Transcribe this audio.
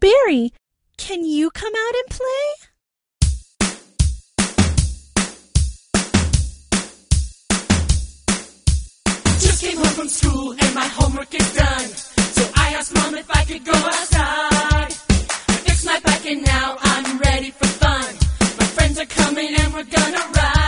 Barry, can you come out and play? Just came home from school and my homework is done. So I asked Mom if I could go outside. I fixed my bike and now I'm ready for fun. My friends are coming and we're gonna ride.